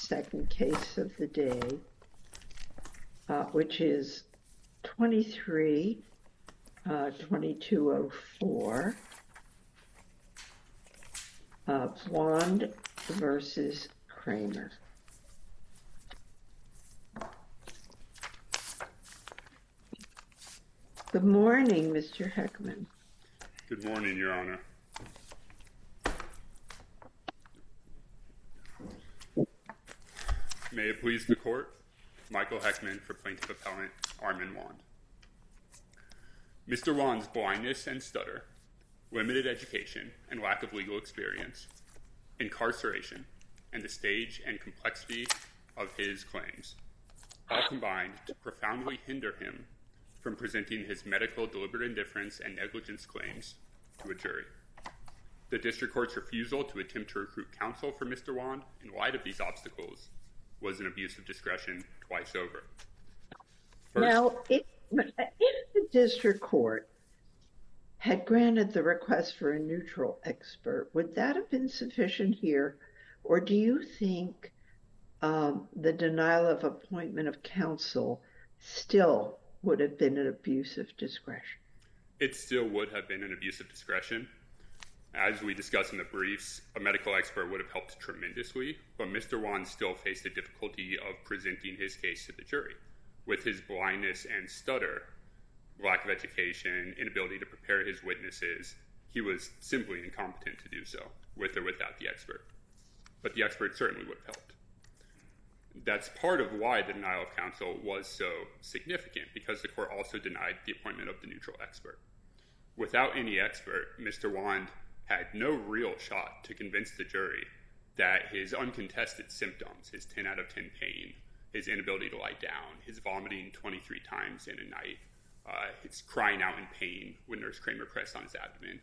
second case of the day, which is 23-2204, Wand versus Kramer. Good morning, Mr. Heckman. Good morning, Your Honor. May it please the Court, Michael Heckman for Plaintiff Appellant Armin Wand. Mr. Wand's blindness and stutter, limited education and lack of legal experience, incarceration, and the stage and complexity of his claims all combined to profoundly hinder him from presenting his medical deliberate indifference and negligence claims to a jury. The District Court's refusal to attempt to recruit counsel for Mr. Wand in light of these obstacles was an abuse of discretion twice over. First, now, if the District Court had granted the request for a neutral expert, would that have been sufficient here? Or do you think the denial of appointment of counsel still would have been an abuse of discretion? It still would have been an abuse of discretion. As we discussed in the briefs, a medical expert would have helped tremendously, but Mr. Wand still faced the difficulty of presenting his case to the jury. With his blindness and stutter, lack of education, inability to prepare his witnesses, he was simply incompetent to do so, with or without the expert. But the expert certainly would have helped. That's part of why the denial of counsel was so significant, because the court also denied the appointment of the neutral expert. Without any expert, Mr. Wand had no real shot to convince the jury that his uncontested symptoms, his 10 out of 10 pain, his inability to lie down, his vomiting 23 times in a night, his crying out in pain when Nurse Kramer pressed on his abdomen,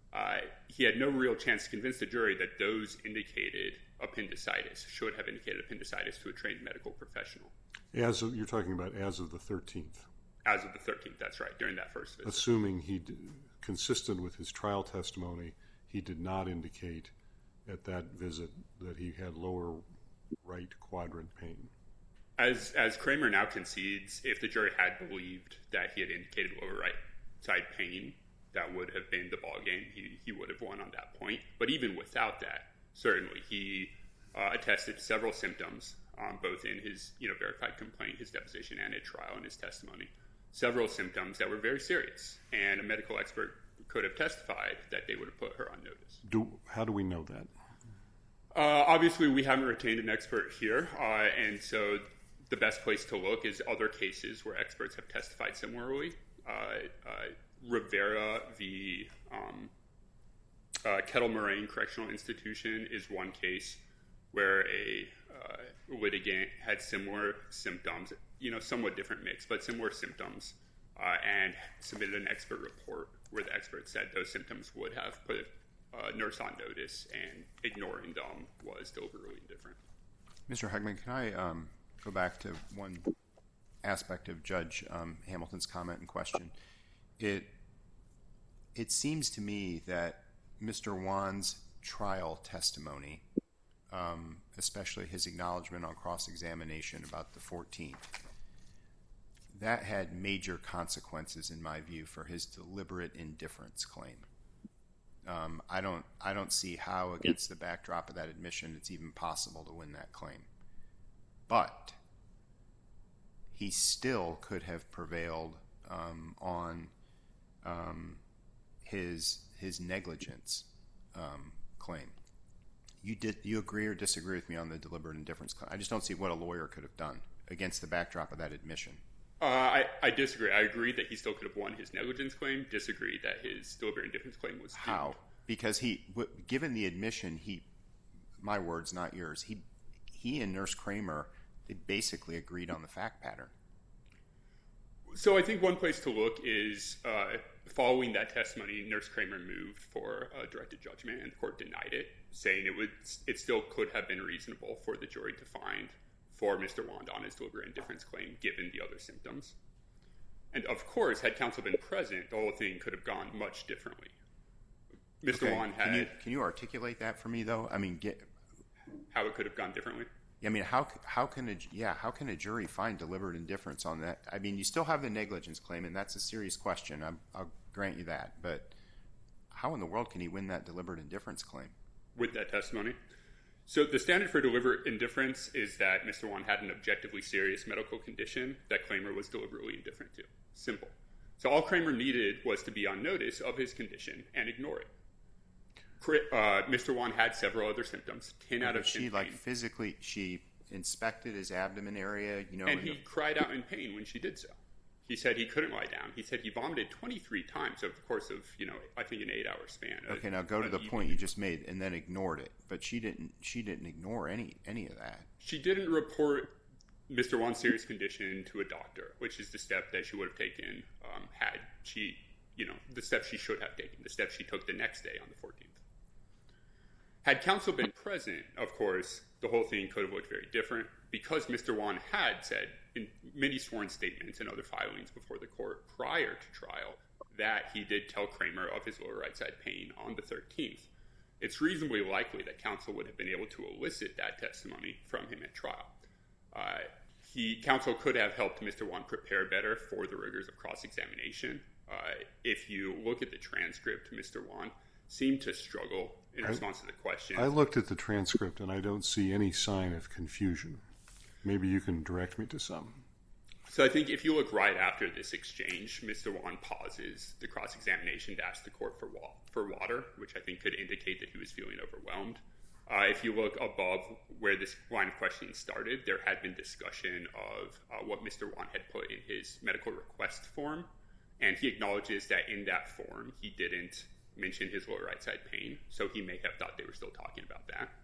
he had no real chance to convince the jury that those indicated appendicitis, should have indicated appendicitis to a trained medical professional. You're talking about as of the 13th? As of the 13th, that's right, during that first visit. Assuming consistent with his trial testimony, he did not indicate at that visit that he had lower right quadrant pain. As Kramer now concedes, if the jury had believed that he had indicated lower right side pain, that would have been the ballgame. He would have won on that point. But even without that, certainly he attested several symptoms, both in his verified complaint, his deposition, and at trial in his testimony. Several symptoms that were very serious, and a medical expert could have testified that they would have put her on notice. How do we know that? Obviously, we haven't retained an expert here, and so the best place to look is other cases where experts have testified similarly. Rivera v. Kettle Moraine Correctional Institution is one case where a litigant had similar symptoms, somewhat different mix, but similar symptoms, and submitted an expert report where the expert said those symptoms would have put a nurse on notice, and ignoring them was deliberately indifferent. Mr. Heckman, can I go back to one aspect of Judge Hamilton's comment and question? It seems to me that Mr. Wand's trial testimony, especially his acknowledgement on cross-examination about the 14th, that had major consequences, in my view, for his deliberate indifference claim. I don't see how, against the backdrop of that admission, it's even possible to win that claim. But he still could have prevailed on his negligence claim. You agree or disagree with me on the deliberate indifference claim? I just don't see what a lawyer could have done against the backdrop of that admission. I disagree. I agree that he still could have won his negligence claim. Disagree that his deliberate indifference claim was doomed. How? Because given the admission, my words, not yours, he and Nurse Kramer, they basically agreed on the fact pattern. So I think one place to look is following that testimony, Nurse Kramer moved for a directed judgment, and the court denied it, saying it still could have been reasonable for the jury to find for Mr. Wand on his deliberate indifference claim, given the other symptoms. And of course, had counsel been present, the whole thing could have gone much differently. Mr. Wand had... Can you articulate that for me, though? I mean, how it could have gone differently? I mean, how can a jury find deliberate indifference on that? I mean, you still have the negligence claim, and that's a serious question. I'll grant you that, but how in the world can he win that deliberate indifference claim with that testimony? So the standard for deliberate indifference is that Mr. Wan had an objectively serious medical condition that Kramer was deliberately indifferent to. Simple. So all Kramer needed was to be on notice of his condition and ignore it. Mr. Wan had several other symptoms. 10 out of 10 she pain. Physically, she inspected his abdomen area, and he cried out in pain when she did so. He said he couldn't lie down. He said he vomited 23 times over the course of, I think an 8-hour span. Okay, now go to the point you just made and then ignored it. But she didn't ignore any of that. She didn't report Mr. Wan's serious condition to a doctor, which is the step that she would have taken had she, the step she should have taken, the step she took the next day on the 14th. Had counsel been present, of course, the whole thing could have looked very different, because Mr. Wan had said in many sworn statements and other filings before the court prior to trial that he did tell Kramer of his lower right side pain on the 13th. It's reasonably likely that counsel would have been able to elicit that testimony from him at trial. Counsel could have helped Mr. Wan prepare better for the rigors of cross-examination. If you look at the transcript, Mr. Wan seemed to struggle in response to the question. I looked at the transcript and I don't see any sign of confusion. Maybe you can direct me to some. So I think if you look right after this exchange, Mr. Wan pauses the cross-examination to ask the court for water, which I think could indicate that he was feeling overwhelmed. If you look above where this line of questioning started, there had been discussion of what Mr. Wan had put in his medical request form, and he acknowledges that in that form he didn't mention his lower right side pain, so he may have thought they were still talking about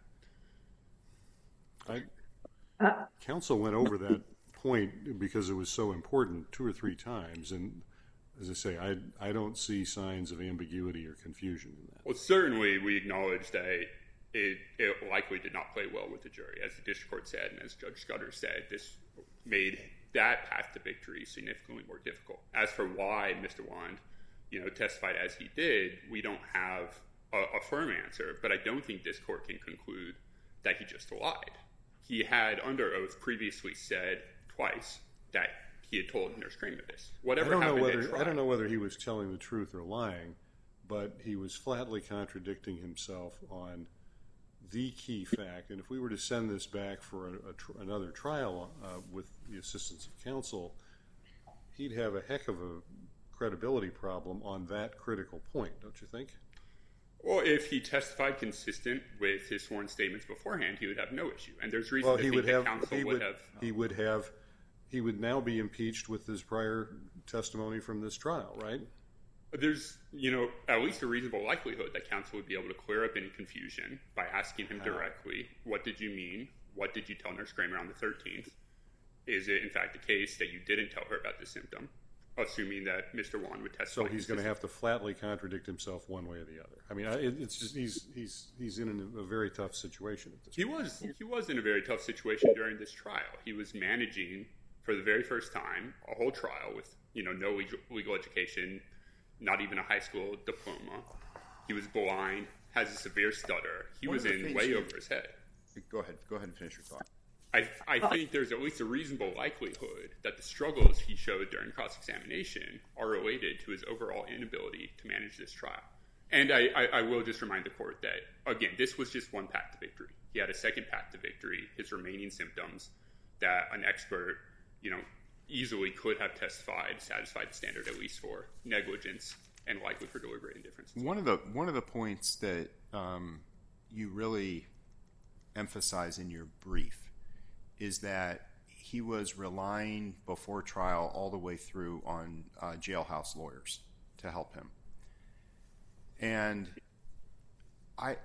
that. Counsel went over that point because it was so important 2 or 3 times, and as I say, I don't see signs of ambiguity or confusion in that. Well, certainly we acknowledge that it likely did not play well with the jury. As the district court said, and as Judge Scudder said, this made that path to victory significantly more difficult. As for why Mr. Wan testified as he did, we don't have a firm answer, but I don't think this court can conclude that he just lied. He had under oath previously said twice that he had told Nurse Kramer this. I don't know whether he was telling the truth or lying, but he was flatly contradicting himself on the key fact. And if we were to send this back for another trial with the assistance of counsel, he'd have a heck of a credibility problem on that critical point, don't you think? Well, if he testified consistent with his sworn statements beforehand, he would have no issue. And there's reason to think that counsel would have. He would now be impeached with his prior testimony from this trial, right? There's, at least a reasonable likelihood that counsel would be able to clear up any confusion by asking him directly, what did you mean? What did you tell Nurse Kramer on the 13th? Is it, in fact, the case that you didn't tell her about the symptom? Assuming that Mr. Wan would testify. So he's going to have to flatly contradict himself one way or the other. I mean, it's just he's in a very tough situation at this point. He was in a very tough situation during this trial. He was managing for the very first time a whole trial with no legal education, not even a high school diploma. He was blind, has a severe stutter. He was in way over his head. Go ahead and finish your thought. I think there's at least a reasonable likelihood that the struggles he showed during cross-examination are related to his overall inability to manage this trial. And I will just remind the court that, again, this was just one path to victory. He had a second path to victory, his remaining symptoms, that an expert, easily could have testified, satisfied the standard at least for negligence and likely for deliberate indifference. One of the points that you really emphasize in your brief is that he was relying before trial all the way through on jailhouse lawyers to help him. And I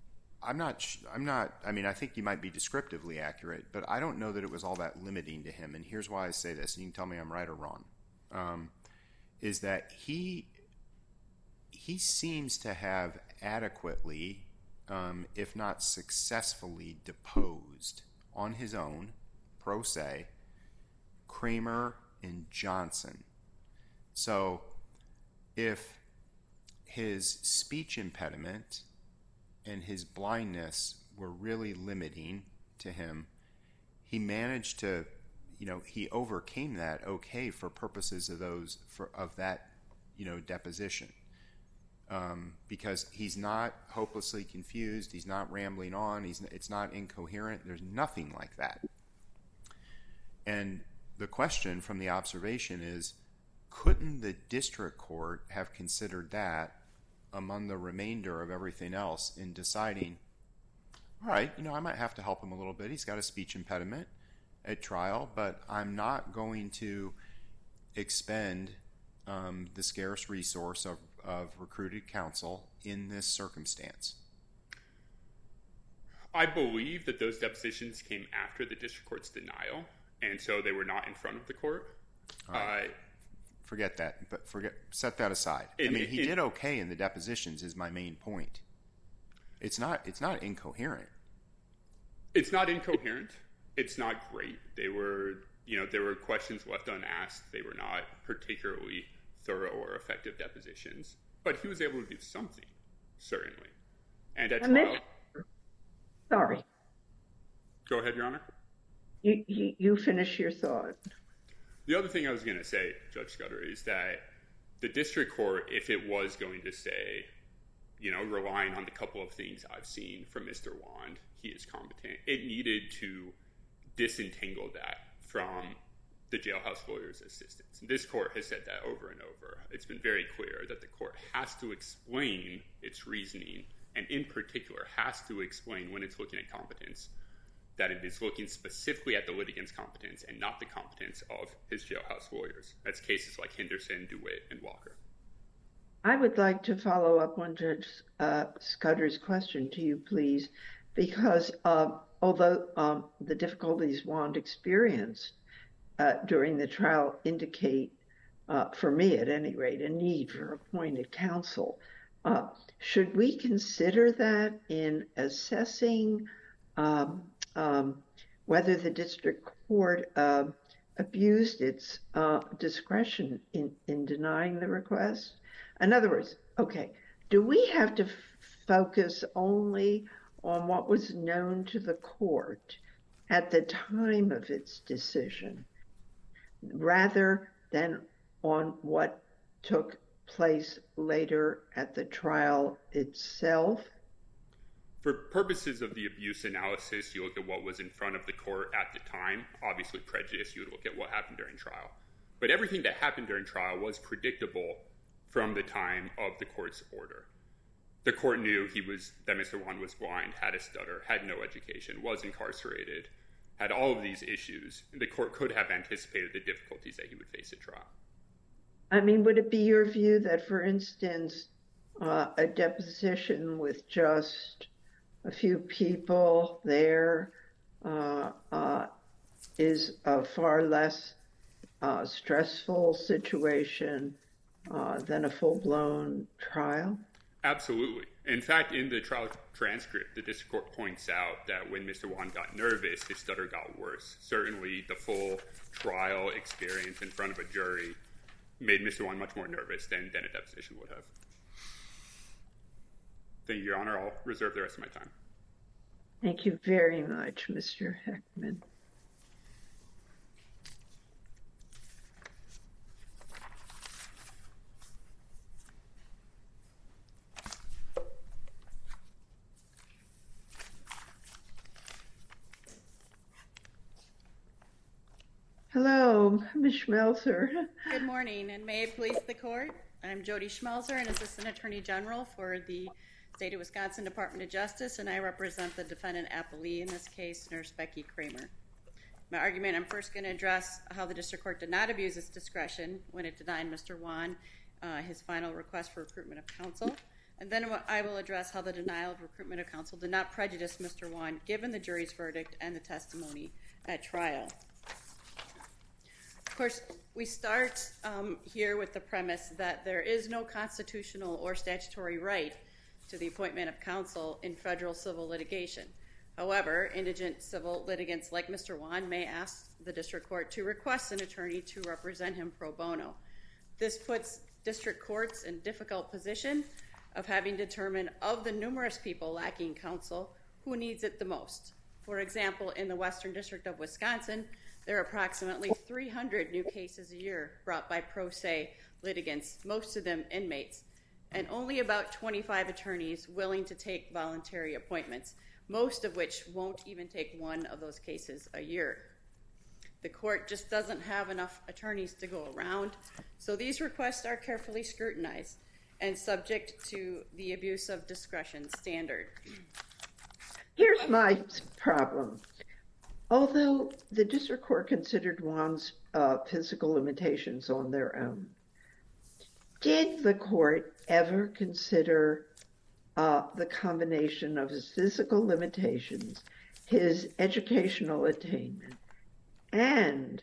think you might be descriptively accurate, but I don't know that it was all that limiting to him. And here's why I say this, and you can tell me I'm right or wrong, is that he seems to have adequately, if not successfully, deposed on his own, pro se, Kramer and Johnson. So if his speech impediment and his blindness were really limiting to him, he managed to, he overcame that okay for purposes of that, deposition. Because he's not hopelessly confused, he's not rambling on, it's not incoherent, there's nothing like that. And the question from the observation is, couldn't the district court have considered that among the remainder of everything else in deciding, all right, I might have to help him a little bit, he's got a speech impediment at trial, but I'm not going to expend the scarce resource of recruited counsel in this circumstance? I believe that those depositions came after the district court's denial, and so they were not in front of the court. Forget that, but set that aside. He did okay in the depositions is my main point. It's not incoherent. It's not incoherent. It's not great. There were questions left unasked. They were not particularly thorough or effective depositions, but he was able to do something, certainly. And at trial... Sorry. Go ahead, Your Honor. You finish your thought. The other thing I was going to say, Judge Scudder, is that the district court, if it was going to say, relying on the couple of things I've seen from Mr. Wand, he is competent, it needed to disentangle that from the jailhouse lawyer's assistance. And this court has said that over and over. It's been very clear that the court has to explain its reasoning, and in particular has to explain when it's looking at competence, that it is looking specifically at the litigant's competence and not the competence of his jailhouse lawyers. That's cases like Henderson, DeWitt, and Walker. I would like to follow up on Judge Scudder's question to you, please, because although the difficulties Wand experienced during the trial indicate, for me at any rate, a need for appointed counsel, should we consider that in assessing whether the district court abused its discretion in denying the request? In other words, do we have to focus only on what was known to the court at the time of its decision, rather than on what took place later at the trial itself? For purposes of the abuse analysis, you look at what was in front of the court at the time. Obviously, prejudice, you would look at what happened during trial. But everything that happened during trial was predictable from the time of the court's order. The court knew that Mr. Wand was blind, had a stutter, had no education, was incarcerated, had all of these issues. The court could have anticipated the difficulties that he would face at trial. Would it be your view that, for instance, a deposition with just a few people there is a far less stressful situation than a full-blown trial? Absolutely. In fact, in the trial transcript, the district court points out that when Mr. Wand got nervous, his stutter got worse. Certainly, the full trial experience in front of a jury made Mr. Wand much more nervous than a deposition would have. Thank you, Your Honor. I'll reserve the rest of my time. Thank you very much, Mr. Heckman. Hello, Ms. Schmelzer. Good morning, and may it please the court. I'm Jody Schmelzer, an Assistant Attorney General for the State of Wisconsin Department of Justice, and I represent the defendant appellee in this case, Nurse Becky Kramer. My argument, I'm first going to address how the district court did not abuse its discretion when it denied Mr. Wand his final request for recruitment of counsel. And then I will address how the denial of recruitment of counsel did not prejudice Mr. Wand given the jury's verdict and the testimony at trial. Of course, we start here with the premise that there is no constitutional or statutory right to the appointment of counsel in federal civil litigation. However, indigent civil litigants like Mr. Wand may ask the district court to request an attorney to represent him pro bono. This puts district courts in a difficult position of having determined of the numerous people lacking counsel who needs it the most. For example, in the Western District of Wisconsin, there are approximately 300 new cases a year brought by pro se litigants, most of them inmates, and only about 25 attorneys willing to take voluntary appointments, most of which won't even take one of those cases a year. The court just doesn't have enough attorneys to go around, so these requests are carefully scrutinized and subject to the abuse of discretion standard. Here's my problem. Although the district court considered Juan's physical limitations on their own, did the court ever consider the combination of his physical limitations, his educational attainment, and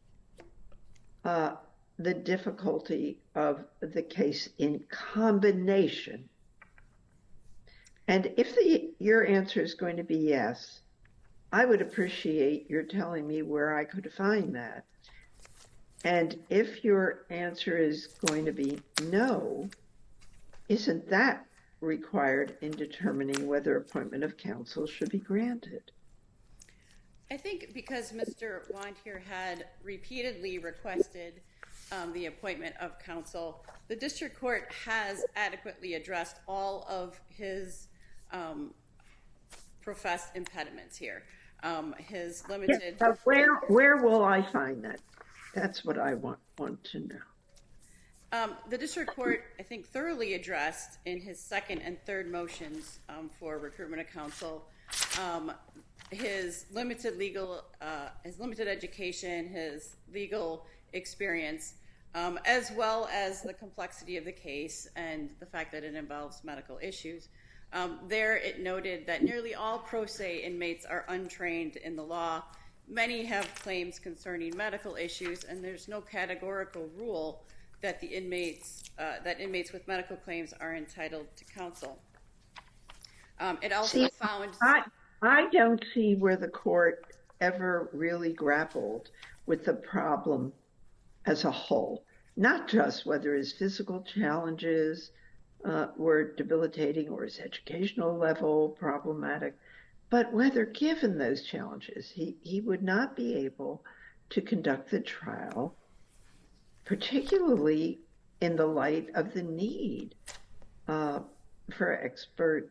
the difficulty of the case in combination? And if your answer is going to be yes, I would appreciate your telling me where I could find that. And if your answer is going to be no, isn't that required in determining whether appointment of counsel should be granted? I think because Mr. Wand here had repeatedly requested the appointment of counsel, the district court has adequately addressed all of his professed impediments here. His limited... But where will I find that? That's what I want to know. The district court, I think, thoroughly addressed in his second and third motions for recruitment of counsel his limited education, his legal experience, as well as the complexity of the case and the fact that it involves medical issues. There it noted that nearly all pro se inmates are untrained in the law. Many have claims concerning medical issues, and there's no categorical rule that inmates with medical claims are entitled to counsel. It also found... I don't see where the court ever really grappled with the problem as a whole, not just whether his physical challenges were debilitating or his educational level problematic, but whether, given those challenges, he would not be able to conduct the trial, particularly in the light of the need for expert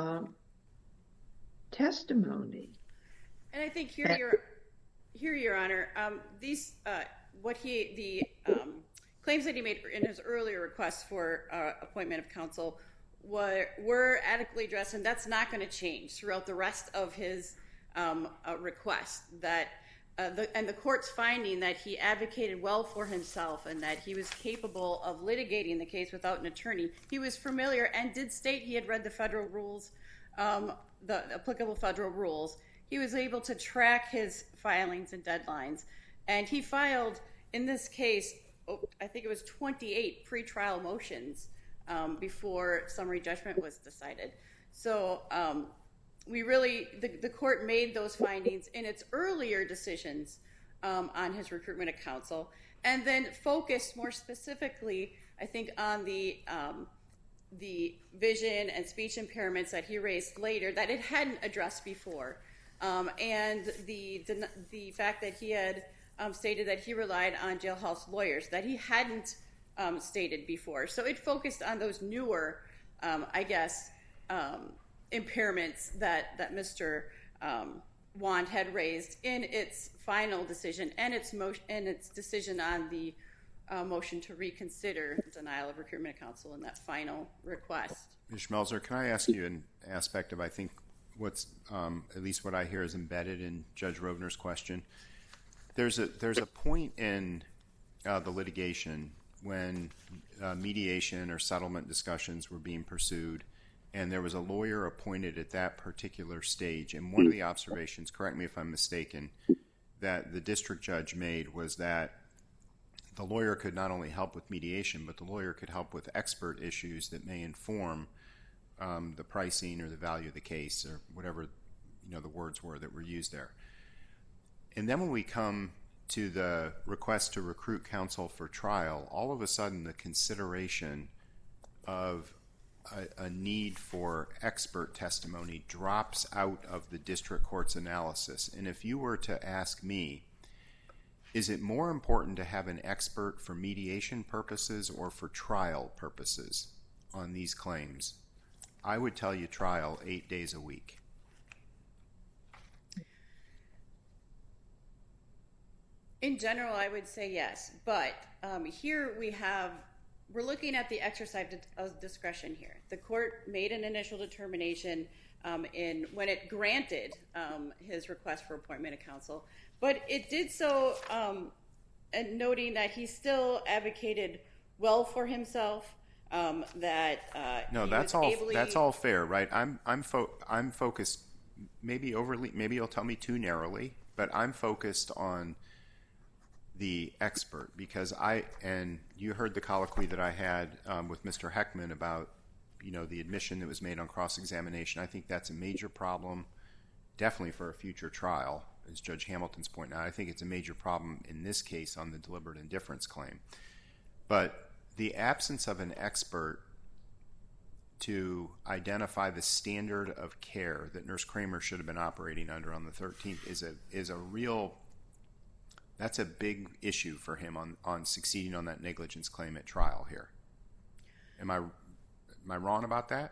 testimony. And I think here, Your Honor, the claims that he made in his earlier requests for appointment of counsel were adequately addressed, and that's not going to change throughout the rest of his request. And the court's finding that he advocated well for himself and that he was capable of litigating the case without an attorney. He was familiar and did state he had read the federal rules, the applicable federal rules. He was able to track his filings and deadlines, and he filed, in this case, I think it was 28 pretrial motions before summary judgment was decided. So the court made those findings in its earlier decisions on his recruitment of counsel, and then focused more specifically, I think, on the vision and speech impairments that he raised later that it hadn't addressed before, and the fact that he had stated that he relied on jailhouse lawyers that he hadn't stated before. So it focused on those newer, impairments that Mr. Wand had raised in its final decision and its decision on the motion to reconsider denial of recruitment of counsel in that final request. Ms. Schmelzer, can I ask you an aspect of, I think, what's at least what I hear is embedded in Judge Rovner's question? There's a point in the litigation when mediation or settlement discussions were being pursued, and there was a lawyer appointed at that particular stage. And one of the observations, correct me if I'm mistaken, that the district judge made was that the lawyer could not only help with mediation, but the lawyer could help with expert issues that may inform the pricing or the value of the case, or whatever the words were that were used there. And then when we come to the request to recruit counsel for trial, all of a sudden the consideration of a need for expert testimony drops out of the district court's analysis. And if you were to ask me, is it more important to have an expert for mediation purposes or for trial purposes on these claims? I would tell you trial 8 days a week. In general, I would say yes, but here we're looking at the exercise of discretion here. The court made an initial determination when it granted his request for appointment of counsel, but it did so noting that he still advocated well for himself. That's all fair, right? I'm focused, maybe overly, maybe you'll tell me too narrowly, but I'm focused on the expert because and you heard the colloquy that I had with Mr. Heckman about, the admission that was made on cross-examination. I think that's a major problem, definitely for a future trial, as Judge Hamilton's pointing out. I think it's a major problem in this case on the deliberate indifference claim. But the absence of an expert to identify the standard of care that Nurse Kramer should have been operating under on the 13th is a real. That's a big issue for him on succeeding on that negligence claim at trial here. Am I wrong about that?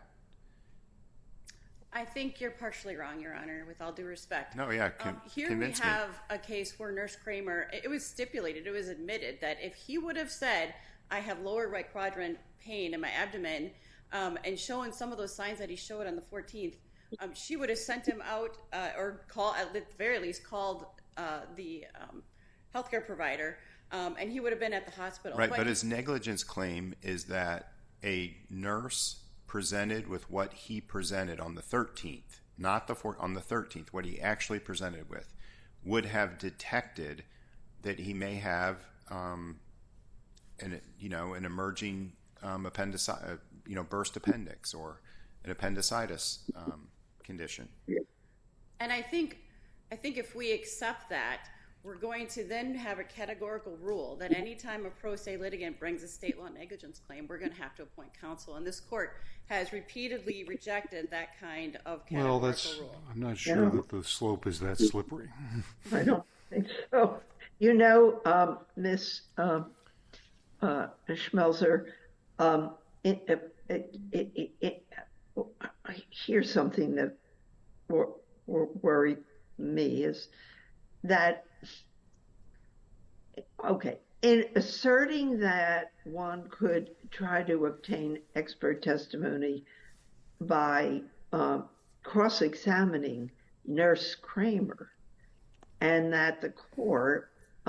I think you're partially wrong, Your Honor, with all due respect. No, yeah, here we have a case where Nurse Kramer, it was stipulated, it was admitted that if he would have said, I have lower right quadrant pain in my abdomen, and shown some of those signs that he showed on the 14th, she would have sent him out or at the very least called the healthcare provider, and he would have been at the hospital. Right, but his negligence claim is that a nurse presented with what he presented on the 13th, not on the 13th, what he actually presented with, would have detected that he may have an emerging burst appendix or an appendicitis condition. And I think if we accept that, we're going to then have a categorical rule that any time a pro se litigant brings a state law negligence claim, we're going to have to appoint counsel. And this court has repeatedly rejected that kind of categorical rule. I'm not sure that the slope is that slippery. I don't think so. Ms. Schmelzer, here's something that worried me is that, in asserting that one could try to obtain expert testimony by cross-examining Nurse Kramer, and that the court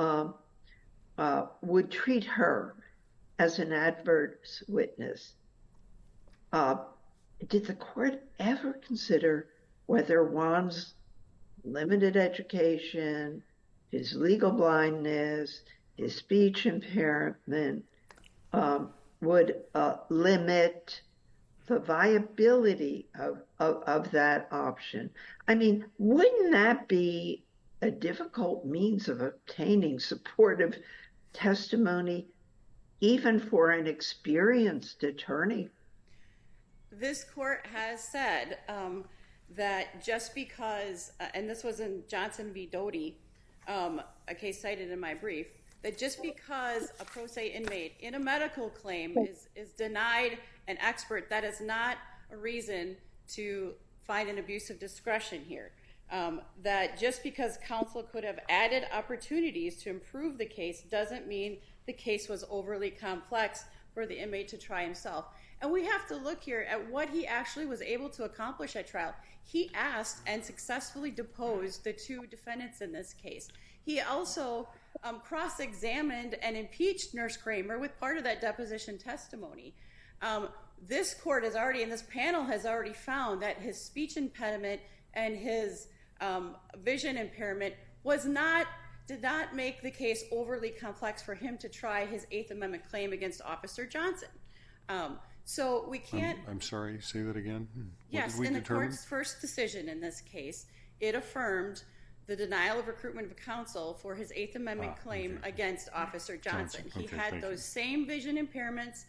would treat her as an adverse witness, did the court ever consider whether Juan's limited education, his legal blindness, his speech impairment would limit the viability of that option? I mean, wouldn't that be a difficult means of obtaining supportive testimony, even for an experienced attorney? This court has said that just because, and this was in Johnson v. Doty, a case cited in my brief, that just because a pro se inmate in a medical claim is denied an expert, that is not a reason to find an abuse of discretion here. That just because counsel could have added opportunities to improve the case doesn't mean the case was overly complex for the inmate to try himself. And we have to look here at what he actually was able to accomplish at trial. He asked and successfully deposed the two defendants in this case. He also cross-examined and impeached Nurse Kramer with part of that deposition testimony. This court has already, and this panel has already found that his speech impediment and his vision impairment did not make the case overly complex for him to try his Eighth Amendment claim against Officer Johnson. So we can't... I'm sorry, say that again? Yes, in the court's first decision in this case, it affirmed the denial of recruitment of counsel for his Eighth Amendment claim against Officer Johnson. He had those same vision impairments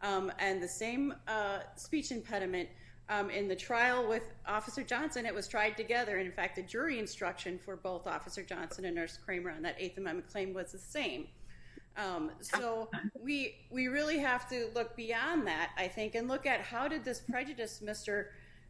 and the same speech impediment in the trial with Officer Johnson. It was tried together. And in fact, the jury instruction for both Officer Johnson and Nurse Kramer on that Eighth Amendment claim was the same. So we really have to look beyond that, I think, and look at how did this prejudice Mr.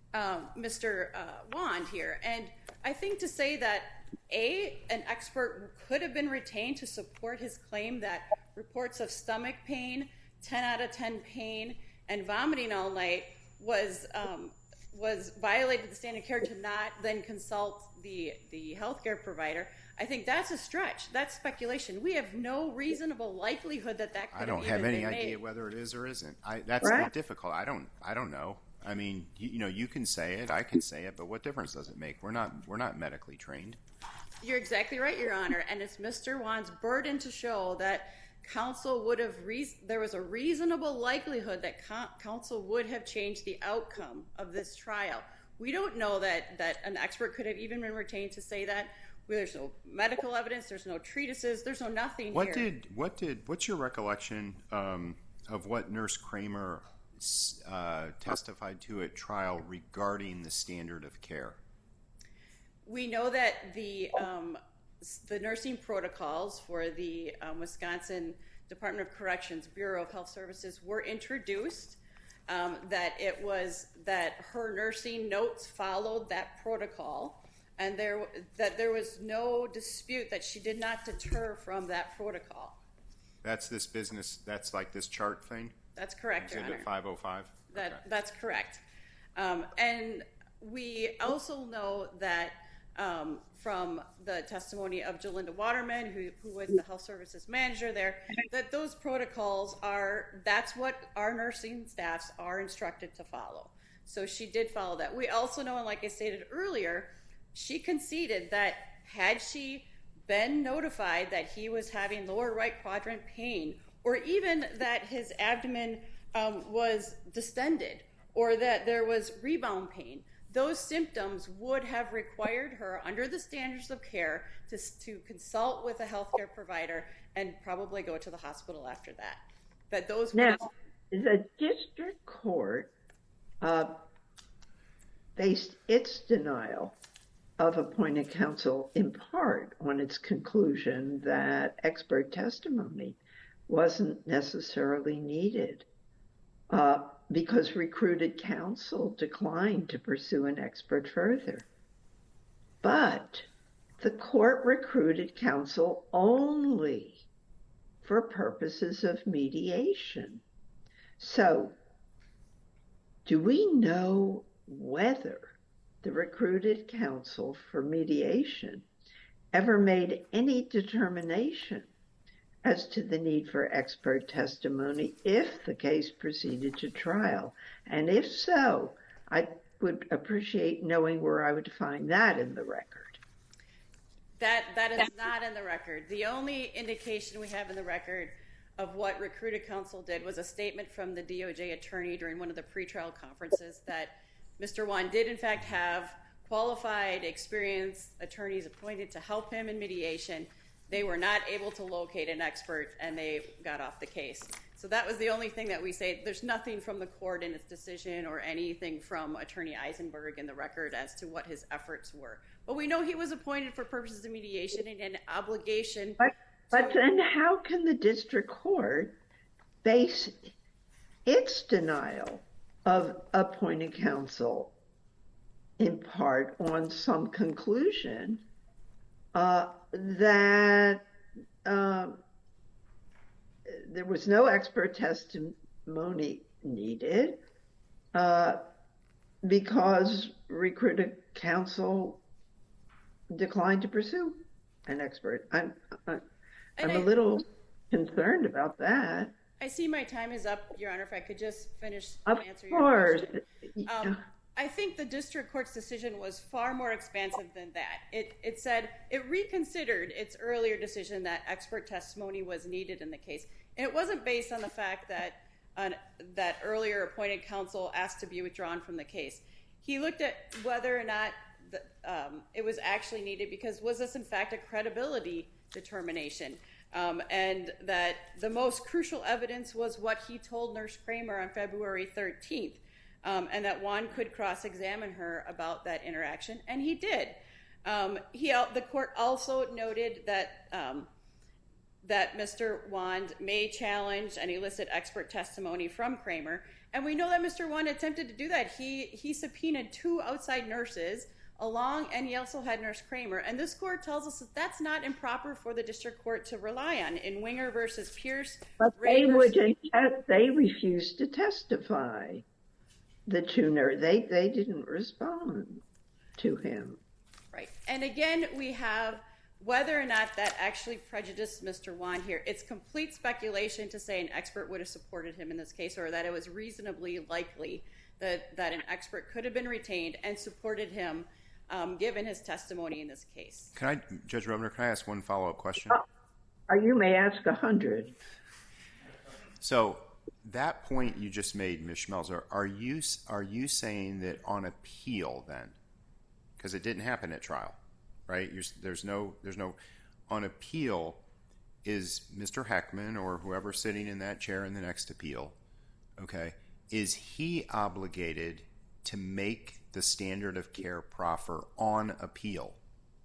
Wand here. And I think to say that an expert could have been retained to support his claim that reports of stomach pain, 10 out of 10 pain, and vomiting all night was violated the standard of care to not then consult the healthcare provider. I think that's a stretch. That's speculation. We have no reasonable likelihood that could have even been made. I don't have any idea whether it is or isn't. That's right. Difficult. I don't know. I mean, you can say it, I can say it, but what difference does it make? We're not medically trained. You're exactly right, Your Honor, and it's Mr. Wand's burden to show that counsel would have there was a reasonable likelihood that counsel would have changed the outcome of this trial. We don't know that an expert could have even been retained to say that. There's no medical evidence. There's no treatises. There's no nothing here. What's your recollection of what Nurse Kramer testified to at trial regarding the standard of care? We know that the nursing protocols for the Wisconsin Department of Corrections Bureau of Health Services were introduced, that her nursing notes followed that protocol, and that there was no dispute that she did not deter from that protocol. That's this business, that's like this chart thing? That's correct, Your Honor. Exhibit 505? That's correct. And we also know that from the testimony of Jolinda Waterman, who was the health services manager there, that those protocols that's what our nursing staffs are instructed to follow. So she did follow that. We also know, and like I stated earlier, she conceded that had she been notified that he was having lower right quadrant pain, or even that his abdomen was distended, or that there was rebound pain, those symptoms would have required her, under the standards of care, to consult with a healthcare provider and probably go to the hospital after that. Now, the district court based its denial of appointed counsel in part on its conclusion that expert testimony wasn't necessarily needed because recruited counsel declined to pursue an expert further. But the court recruited counsel only for purposes of mediation. So, do we know whether the recruited counsel for mediation ever made any determination as to the need for expert testimony if the case proceeded to trial? And if so, I would appreciate knowing where I would find that in the record. That is not in the record. The only indication we have in the record of what recruited counsel did was a statement from the DOJ attorney during one of the pretrial conferences that Mr. Wand did in fact have qualified, experienced attorneys appointed to help him in mediation. They were not able to locate an expert, and they got off the case. So that was the only thing that we say. There's nothing from the court in its decision or anything from Attorney Eisenberg in the record as to what his efforts were. But we know he was appointed for purposes of mediation and an obligation. But then how can the district court base its denial of appointed counsel in part on some conclusion that there was no expert testimony needed because recruited counsel declined to pursue an expert? I'm a little concerned about that. I see my time is up, Your Honor. If I could just finish and answer your question. I think the district court's decision was far more expansive than that. It said it reconsidered its earlier decision that expert testimony was needed in the case. And it wasn't based on the fact that earlier appointed counsel asked to be withdrawn from the case. He looked at whether or not it was actually needed because was this in fact a credibility determination? and that the most crucial evidence was what he told Nurse Kramer on February 13th, and that Juan could cross-examine her about that interaction, and he did. The court also noted that that Mr. Wand may challenge and elicit expert testimony from Kramer, and we know that Mr. Wand attempted to do that. He subpoenaed 2 outside nurses and he also had Nurse Kramer, and this court tells us that that's not improper for the district court to rely on. In Winger versus Pierce, but they refused to testify. The 2 nurses, they didn't respond to him. Right, and again, we have whether or not that actually prejudiced Mr. Wand here. It's complete speculation to say an expert would have supported him in this case, or that it was reasonably likely that an expert could have been retained and supported him given his testimony in this case. Judge Robner, can I ask one follow-up question? You may ask 100. So that point you just made, Ms. Schmelzer, are you saying that on appeal then, because it didn't happen at trial, right? There's no on appeal, is Mr. Heckman or whoever sitting in that chair in the next appeal, okay, is he obligated to make the standard of care proffer on appeal?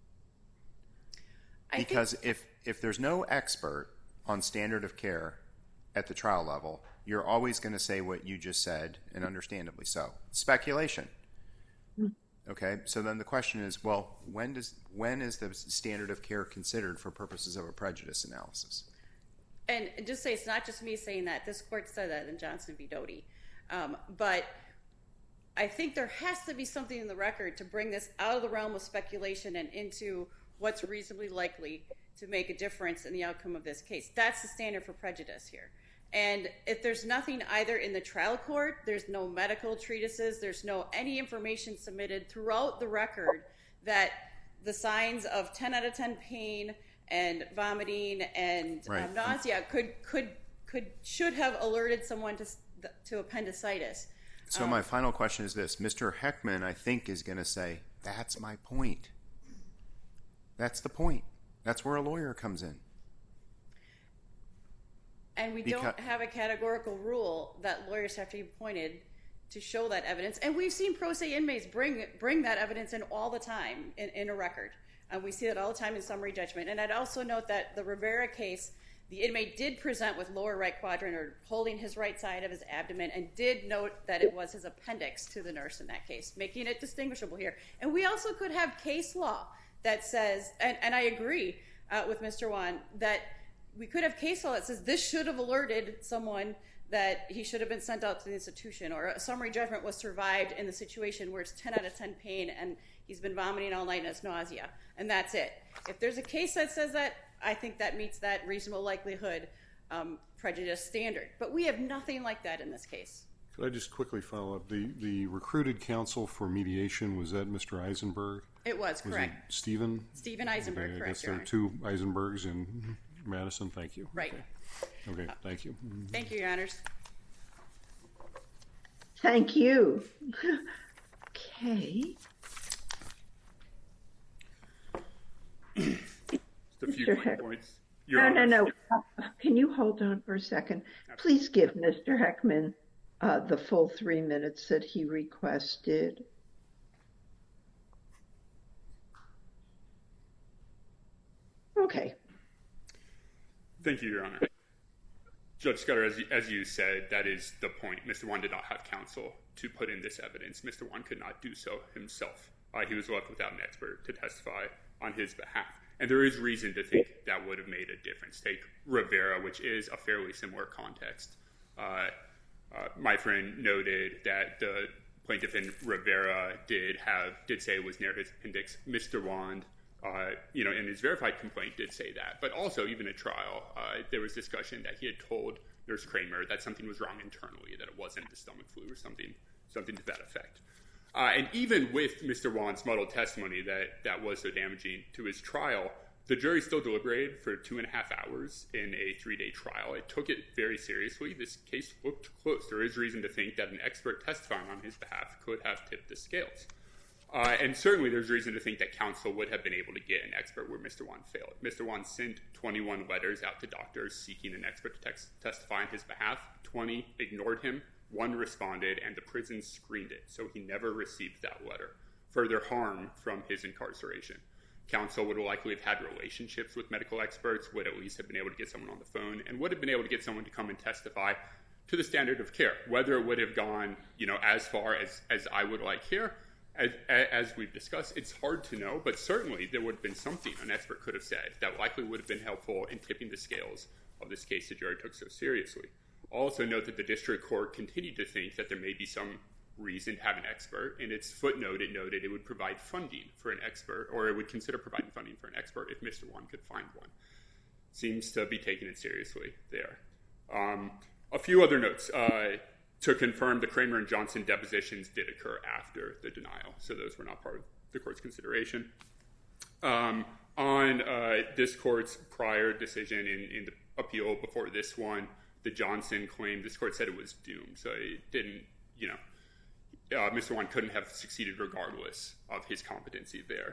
Because if there's no expert on standard of care at the trial level, you're always going to say what you just said, and understandably so. Speculation. Okay, so then the question is, well, when is the standard of care considered for purposes of a prejudice analysis? And just say it's not just me saying that. This court said that in Johnson v. Doty. But I think there has to be something in the record to bring this out of the realm of speculation and into what's reasonably likely to make a difference in the outcome of this case. That's the standard for prejudice here. And if there's nothing either in the trial court, there's no medical treatises, there's no any information submitted throughout the record that the signs of 10 out of 10 pain and vomiting and nausea should have alerted someone to appendicitis. So my final question is this. Mr. Heckman, I think, is going to say, that's my point. That's the point. That's where a lawyer comes in. And we don't have a categorical rule that lawyers have to be appointed to show that evidence. And we've seen pro se inmates bring that evidence in all the time in a record. We see that all the time in summary judgment. And I'd also note that the Rivera case, the inmate did present with lower right quadrant or holding his right side of his abdomen, and did note that it was his appendix to the nurse in that case, making it distinguishable here. And we also could have case law that says, and I agree with Mr. Wan, that we could have case law that says this should have alerted someone that he should have been sent out to the institution, or a summary judgment was survived in the situation where it's 10 out of 10 pain and he's been vomiting all night and has nausea, and that's it. If there's a case that says that, I think that meets that reasonable likelihood prejudice standard. But we have nothing like that in this case. Could I just quickly follow up? The recruited counsel for mediation, was that Mr. Eisenberg? It was, correct. Was it Stephen? Stephen Eisenberg, okay, correct. I guess there are 2 Eisenbergs in Madison. Thank you. Right. Okay, thank you. Thank you, Your Honors. Thank you. Okay. Just a few quick points. No. Can you hold on for a second? Please give Mr. Heckman the full 3 minutes that he requested. Okay. Thank you, Your Honor. Judge Scudder, as you said, that is the point. Mr. Wan did not have counsel to put in this evidence. Mr. Wan could not do so himself. He was left without an expert to testify on his behalf. And there is reason to think that would have made a difference. Take Rivera, which is a fairly similar context. My friend noted that the plaintiff in Rivera did say it was near his appendix. Mr. Wand, in his verified complaint did say that. But also, even at trial, there was discussion that he had told Nurse Kramer that something was wrong internally, that it wasn't the stomach flu or something to that effect. And even with Mr. Wand's muddled testimony that was so damaging to his trial, the jury still deliberated for 2.5 hours in a 3-day trial. It took it very seriously. This case looked close. There is reason to think that an expert testifying on his behalf could have tipped the scales. And certainly there's reason to think that counsel would have been able to get an expert where Mr. Wan failed. Mr. Wan sent 21 letters out to doctors seeking an expert to testify on his behalf. 20 ignored him, 1 responded, and the prison screened it, so he never received that letter. Further harm from his incarceration. Counsel would likely have had relationships with medical experts, would at least have been able to get someone on the phone, and would have been able to get someone to come and testify to the standard of care. Whether it would have gone, as far as I would like here, as we've discussed, it's hard to know, but certainly there would have been something an expert could have said that likely would have been helpful in tipping the scales of this case the jury took so seriously. Also note that the district court continued to think that there may be some reason to have an expert. In its footnote, it noted it would provide funding for an expert, or it would consider providing funding for an expert if Mr. Wan could find one. Seems to be taking it seriously there. A few other notes. To confirm, the Kramer and Johnson depositions did occur after the denial, so those were not part of the court's consideration. On this court's prior decision in the appeal before this one, the Johnson claim, this court said it was doomed, so it didn't, Mr. Wan couldn't have succeeded regardless of his competency there.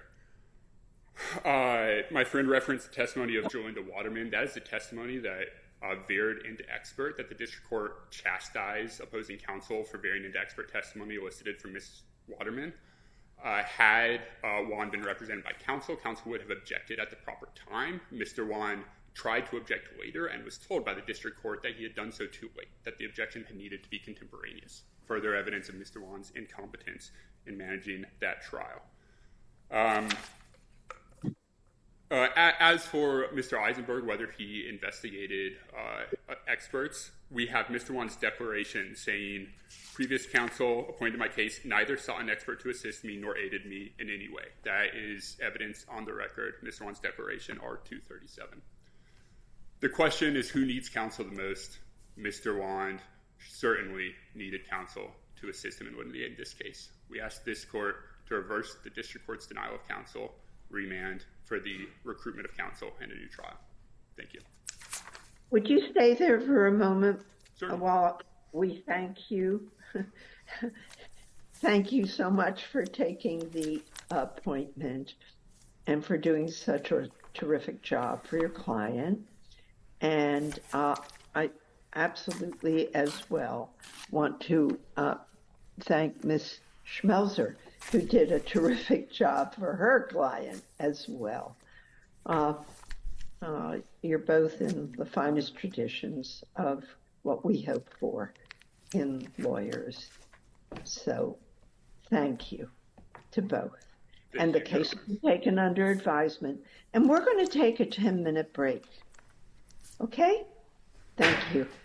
My friend referenced the testimony of Jolinda Waterman. That is the testimony that veered into expert, that the district court chastised opposing counsel for veering into expert testimony elicited from Ms. Waterman. Had Wan been represented by counsel, counsel would have objected at the proper time. Mr. Wan tried to object later and was told by the district court that he had done so too late, that the objection had needed to be contemporaneous. Further evidence of Mr. Wan's incompetence in managing that trial. As for Mr. Eisenberg, whether he investigated experts, we have Mr. Wan's declaration saying, previous counsel appointed my case neither sought an expert to assist me nor aided me in any way. That is evidence on the record, Mr. Wan's declaration, R-237. The question is, who needs counsel the most? Mr. Wan certainly needed counsel to assist him in litigating this case. We ask this court to reverse the district court's denial of counsel, remand for the recruitment of counsel, and a new trial. Thank you. Would you stay there for a moment? Certainly. While we thank you? Thank you so much for taking the appointment and for doing such a terrific job for your client. And I absolutely as well want to thank Ms. Schmelzer, who did a terrific job for her client as well. You're both in the finest traditions of what we hope for in lawyers. So thank you to both. And the case will be taken under advisement. And we're going to take a 10-minute break. Okay? Thank you.